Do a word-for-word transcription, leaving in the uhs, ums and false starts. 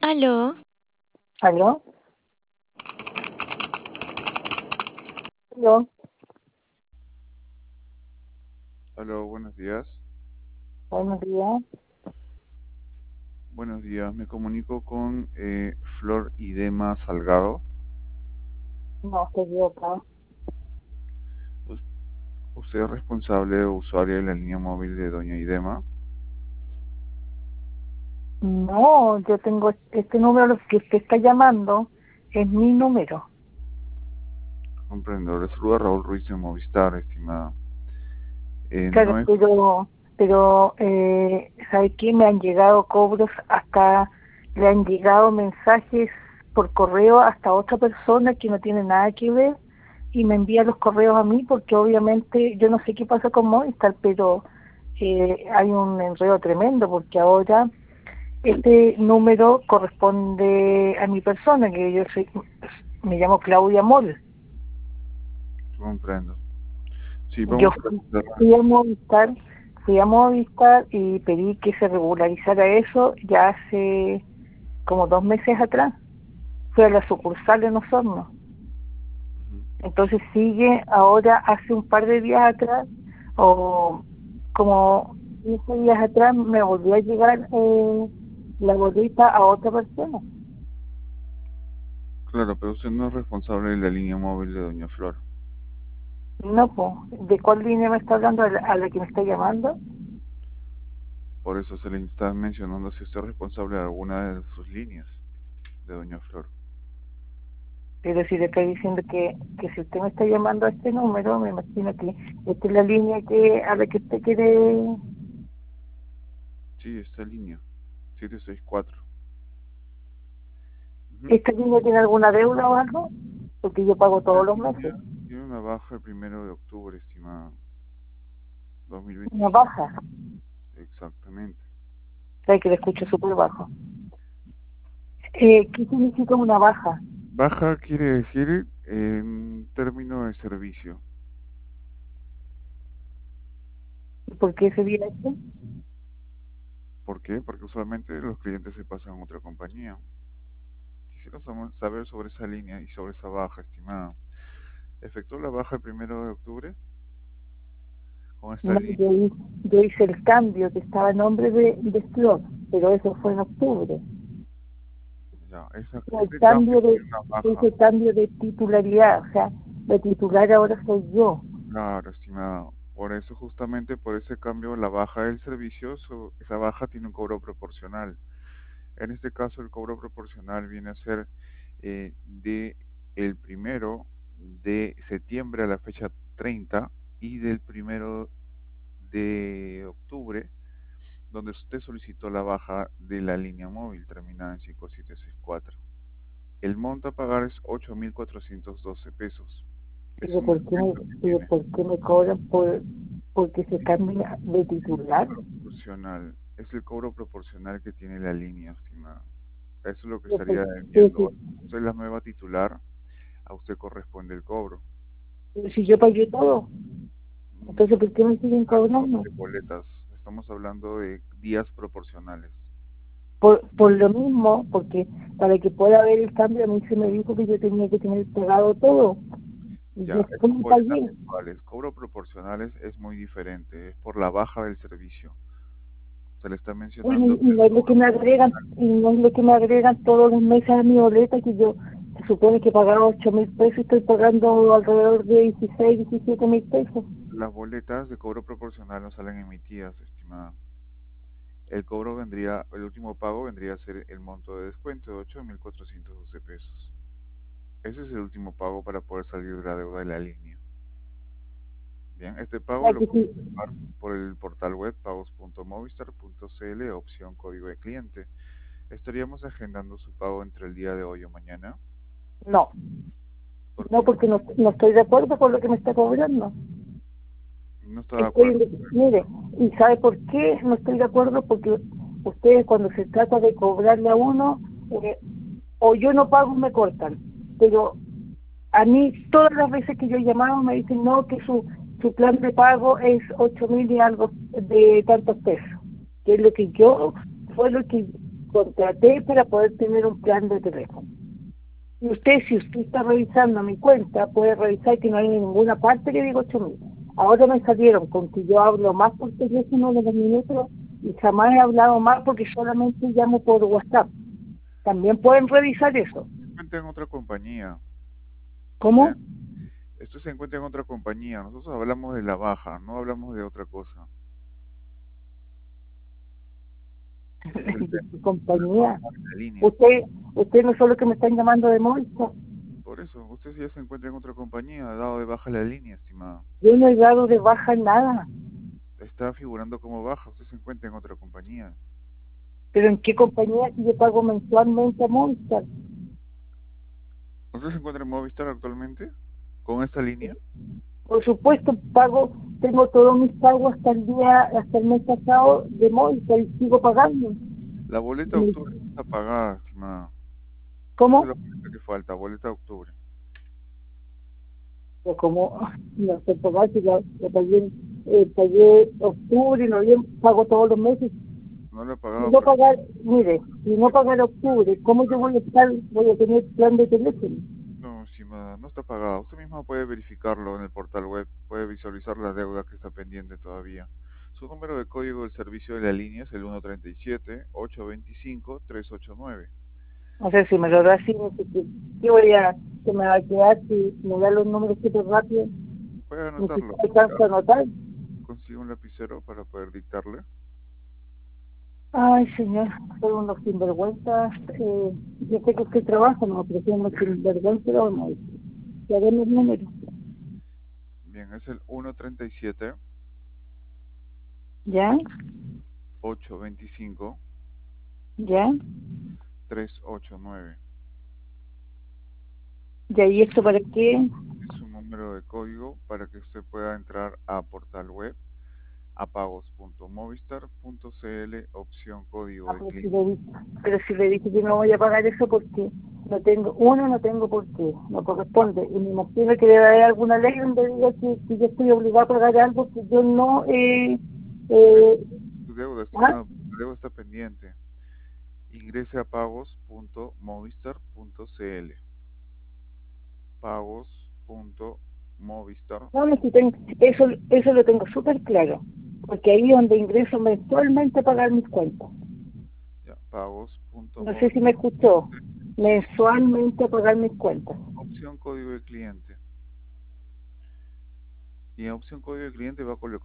Aló, ¿Aló? ¿Aló? Hola, buenos días. Buenos días. Buenos días, me comunico con eh, Flor Idema Salgado. No, estoy equivocado. Us- ¿Usted es responsable o usuaria de la línea móvil de Doña Idema? No, yo tengo este número que usted está llamando, es mi número. Comprendo, le saluda Raúl Ruiz de Movistar, estimada. Eh, Claro, no es, pero, pero eh, ¿sabe qué? Me han llegado cobros hasta, le han llegado mensajes por correo hasta otra persona que no tiene nada que ver y me envía los correos a mí porque obviamente yo no sé qué pasa con Movistar, pero eh, hay un enredo tremendo porque ahora este número corresponde a mi persona, que yo soy, me llamo Claudia Moll. comprendo. Sí, Yo vamos a fui, revisar. fui a Movistar, fui a Movistar y pedí que se regularizara eso ya hace como dos meses atrás. Fui a la sucursal en Osorno. Ujú. Entonces sigue ahora hace un par de días atrás, o como quince días atrás, me volvió a llegar eh, la boleta a otra persona. Claro, pero usted no es responsable de la línea móvil de Doña Flor. No, pues, ¿de cuál línea me está hablando? ¿A la, a la que me está llamando? Por eso se le está mencionando si usted es responsable de alguna de sus líneas de Doña Flor. Pero si le estoy diciendo que, que si usted me está llamando a este número, me imagino que esta es la línea que a la que usted quiere. Sí, esta línea, siete seis cuatro. Ujú. ¿Esta línea tiene alguna deuda o algo? Porque yo pago La todos los línea meses. tiene una baja el primero de octubre, estimado. Una dos mil veinticinco. baja. Exactamente. Sabe que le escucho súper bajo. Eh, ¿Qué significa una baja? Baja quiere decir en término de servicio. ¿Por qué se viene esto? ¿Por qué? Porque usualmente los clientes se pasan a otra compañía. Quisiera samo- saber sobre esa línea y sobre esa baja, estimada. ¿Efectuó la baja el primero de octubre con esta No, línea? yo, hi- yo hice el cambio que estaba en nombre de, de Flor, pero eso fue en octubre. Ya, esa- El ese cambio cambio de, tiene una yo baja. hice cambio de titularidad, o sea, la titular ahora soy yo. Claro, estimado. Por eso, justamente por ese cambio, la baja del servicio, so- esa baja tiene un cobro proporcional. En este caso, el cobro proporcional viene a ser eh, de el primero de septiembre a la fecha treinta y del primero de octubre, donde usted solicitó la baja de la línea móvil terminada en cinco siete seis cuatro. El monto a pagar es ocho mil cuatrocientos doce pesos. Es Pero un ¿por qué me, descuento que pero tiene. ¿por qué me cobran por porque se cambia de titular? Proporcional. Es el cobro proporcional que tiene la línea, estimada. Eso es lo que Pero, ¿por estaría qué debiendo. si, Usted es la nueva titular, a usted corresponde el cobro. pero si yo pagué todo? Mm, Entonces, ¿por qué me siguen hablando cobrando? de boletas, estamos hablando de días proporcionales. Por, por lo mismo, porque para que pueda haber el cambio, a mí se me dijo que yo tenía que tener pagado todo. Y Ya, yo esas ¿cómo boletas pagué? mensuales, cobro proporcionales es muy diferente, es por la baja del servicio. Se le está Bueno, mencionando y que y el no es lo que cobro me agregan, proporcional, y no es lo que me agregan todos los meses a mi boleta, que yo se supone que pagaba ocho mil pesos y estoy pagando alrededor de dieciséis diecisiete mil pesos. las boletas de cobro proporcional no salen emitidas, estimada. El cobro vendría, el último pago vendría a ser el monto de descuento de ocho mil cuatrocientos doce pesos. Ese es el último pago para poder salir de la deuda de la línea. Bien, este O pago sea, lo que puede sí, efectuar por el portal web pagos punto movistar punto cl, opción código de cliente. Estaríamos agendando su pago entre el día de hoy o mañana. no, ¿Por no qué? porque no, no estoy de acuerdo con lo que me está cobrando. No está de Estoy, acuerdo. mire, ¿y sabe por qué no estoy de acuerdo? Porque ustedes cuando se trata de cobrarle a uno, eh, o yo no pago, me cortan. Pero a mí todas las veces que yo he llamado me dicen no, que su, su plan de pago es ocho mil y algo de tantos pesos. Que es lo que yo, fue lo que contraté para poder tener un plan de teléfono. Y usted, si usted está revisando mi cuenta, puede revisar que no hay en ninguna parte que diga ocho mil. Ahora me salieron con que yo hablo más por teléfono de los minutos y jamás he hablado más porque solamente llamo por WhatsApp. También pueden revisar eso. Se encuentra en otra compañía. ¿Cómo? ¿Ya? Esto se encuentra en otra compañía. Nosotros hablamos de la baja, no hablamos de otra cosa. Ese es el De tema. su compañía. La línea. Usted, usted no solo que me están llamando de Movistar. Por eso, usted ya se encuentra en otra compañía, ha dado de baja la línea, estimada. Yo no he dado de baja nada. Está figurando como baja, usted se encuentra en otra compañía. Pero ¿en qué compañía si yo pago mensualmente a Movistar? ¿Usted se encuentra en Movistar actualmente? ¿Con esta línea? Por supuesto, pago, tengo todos mis pagos hasta el día, hasta el mes pasado de Movistar y sigo pagando. La boleta de octubre no está pagada, estimada. Esa es ¿Cómo? la boleta que falta, boleta de octubre. Pues como no sé pagar, si ya, ya pagué, eh, pagué octubre, noviembre, pago todos los meses. No la ha Si pagado, no pero pagar, mire, si no pagar octubre, ¿cómo yo voy a estar, voy a tener plan de teléfono? no, estimada, no está pagada. Usted misma puede verificarlo en el portal web, puede visualizar la deuda que está pendiente todavía. Su número de código del servicio de la línea es el uno treinta y siete, ochocientos veinticinco, trescientos ochenta y nueve. No sé si me lo da así, no sé qué, qué voy a, se me va a quedar si me da los números súper rápido, Puede ni anotarlo. siquiera alcanzo a anotar. Consigue un lapicero para poder dictarle. Ay, señor, soy unos sinvergüenzas. Eh, yo sé que usted trabaja, no, pero soy unos sinvergüenzas, no, ya ven los números. Bien, es el uno treinta y siete, ¿Ya? ochocientos veinticinco, ¿Ya? trescientos ochenta y nueve. ¿Ya? ¿Y esto para qué? Es un número de código para que usted pueda entrar a portal web a pagos punto movistar punto cl, opción código Ah, de pero si cliente. le dije, pero si le dije que no voy a pagar eso porque no tengo, uno, no tengo por qué, no corresponde. Y me imagino que debe haber alguna ley donde diga que, que yo estoy obligado a pagar algo que yo no, eh, Por eso, eh, su deuda, ah, estimado, su deuda está pendiente. Ingrese a pagos punto movistar punto cl. pagos punto movistar no, no, si punto tengo, eso, eso lo tengo súper claro, porque ahí es donde ingreso mensualmente a pagar mis cuentas. ya, pagos punto No sé si movistar. me escuchó, Sí, sí, mensualmente a pagar mis cuentas. opción código de cliente. Y en opción código de cliente va a colocar